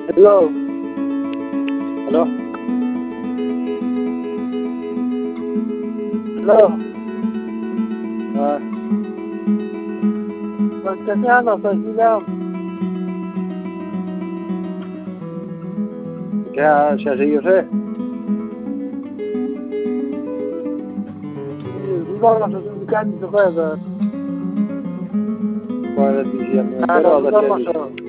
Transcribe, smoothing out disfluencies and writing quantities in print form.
Hello. Hello. Hello. Pues que sea la oficina. Ya, si así yo sé. No, la oficina, ¿cuál es diciembre? Pero,